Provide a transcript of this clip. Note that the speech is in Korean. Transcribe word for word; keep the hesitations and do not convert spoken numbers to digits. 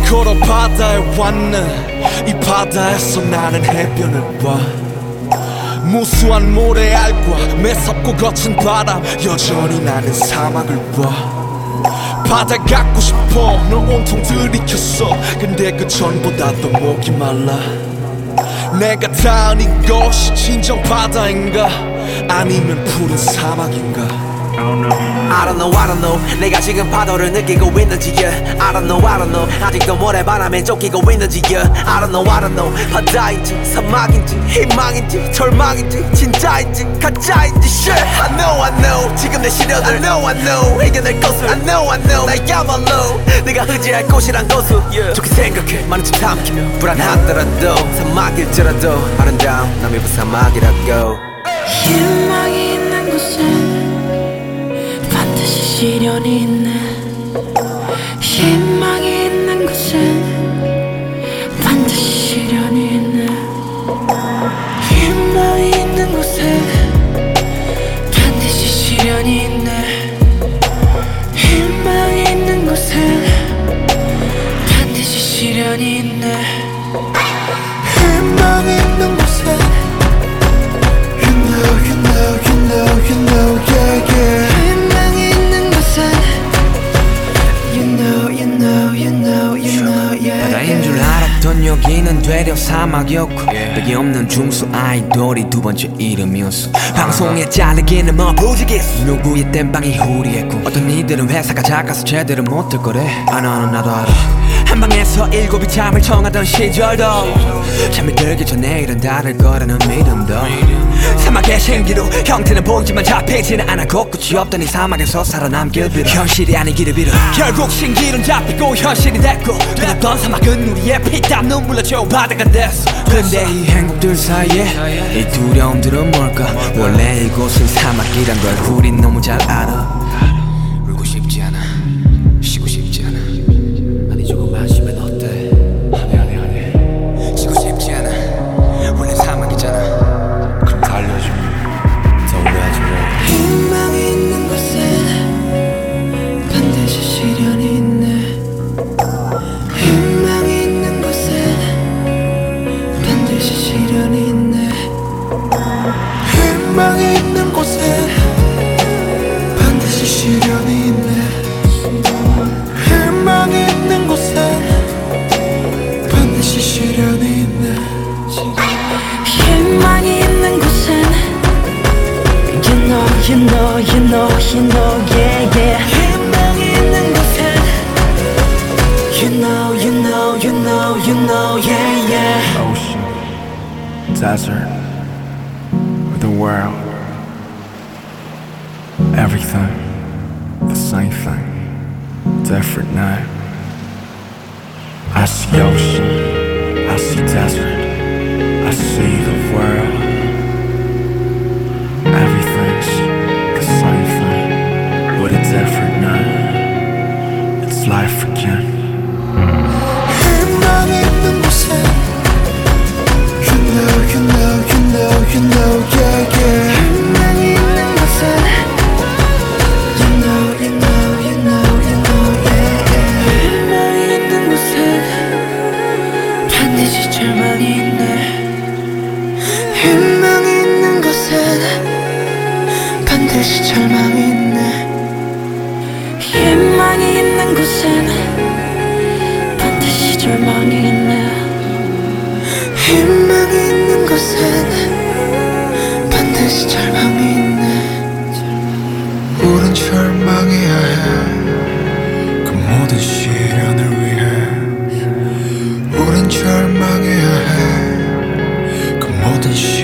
걸어 바다에 왔네. 이 바다에서 나는 해변을 봐. 무수한 모래알과 매섭고 거친 바람, 여전히 나는 사막을 봐. 바다 갖고 싶어 널 온통 들이켰어. 근데 그 전보다 더 목이 말라. 내가 닿은 이곳이 진정 바다인가 아니면 푸른 사막인가. I don't know, I don't know. 내가 지금 파도를 느끼고 있는지 yeah. I don't know, I don't know. 아직도 모래바람에 쫓기고 있는지 yeah. I don't know, I don't know. 바다인지 사막인지 희망인지 절망인지 진짜인지 가짜인지 shit. I know, I know. 지금 내 시련을 I know, I know. 이겨낼 것을 I know, I know. 나야말로 내가 의지할 곳이란 것을 yeah. 좋게 생각해 많은 집 삼키며 불안하더라도 사막일지라도 아름다운 남이부 사막이라고. 희망이 있는 곳에 시련이 있네. 희망이 있는 곳엔 반드시 시련이 있네. 희망이 있는 곳에 반드시 시련이 있네. 희망이 있는 곳엔 반드시 시련이 있네. 희망이 있는 곳에 You know, you know, you know, you know, yeah, yeah. 바다인 줄 알았던 여기는 되려 사막이었고 벽이 없는 중수 아이돌이 두 번째 이름이었어. 방송에 잘리기는 뭐 부지기수. 누구의 땜빵이 후리했고 어떤 이들은 회사가 작아서 제대로 못할 거래. 아 나는 나도 알아. 한방에서 일곱이 잠을 청하던 시절도 잠이 들기 전에 일은 다를 거라는 믿음도 사막의 생기로 형태는 보이지만 잡히지는 않아. 곳곳이 없던 이 사막에서 살아남길 빌어. 현실이 아니기를 빌어. 결국 신기는 잡히고 현실이 됐고 두렵던 사막은 우리의 피땀 눈물로 채워 바다가 됐어. 근데 이 행복들 사이에 이 두려움들은 뭘까. 원래 이곳은 사막이란 걸 우린 너무 잘 알아. 울고 싶지 않아. 쉬고 싶지 않아. 아니 조금 마시면 어때. 아니 아니 아니 쉬고 싶지 않아. 원래 사막이잖아. 그럼 달려줘. 더 오래하지 마. 희망이 있는 곳에 반드시 시련이 있네. 희망이 있는 곳에 반드시 시련이 있네. 희망이 있는 곳에 반드시 시련이 있네. 희망이 있는 곳에 반드시 시련이 있네. 희망이 있는 곳엔 You know, you know, you know, you know, yeah, yeah. 희망이 있는 곳엔 You know, you know, you know, you know, yeah, yeah. Ocean, desert, or the world. Everything, the same thing, different name. I see ocean, I see desert, I see the world. Everything's the same thing, with a different name. It's life again. 희망이 있는 곳에 You know, you know, you know, you know, yeah, yeah. 희망이 있는 곳엔 You know, you know, you know, you know, yeah, yeah. 희망이 있는 곳엔 반드시 절망이 있네. 희망이 있는 곳엔 반드시 절망이 있네. 희망이 있는 곳엔 반드시 절망이 있네. 희망이 있는 곳엔 반드시 절망이 있네. 우린 절망해야 해. 그 모든 시련을 위해 우린 절망해야 해. 그 모든 시련을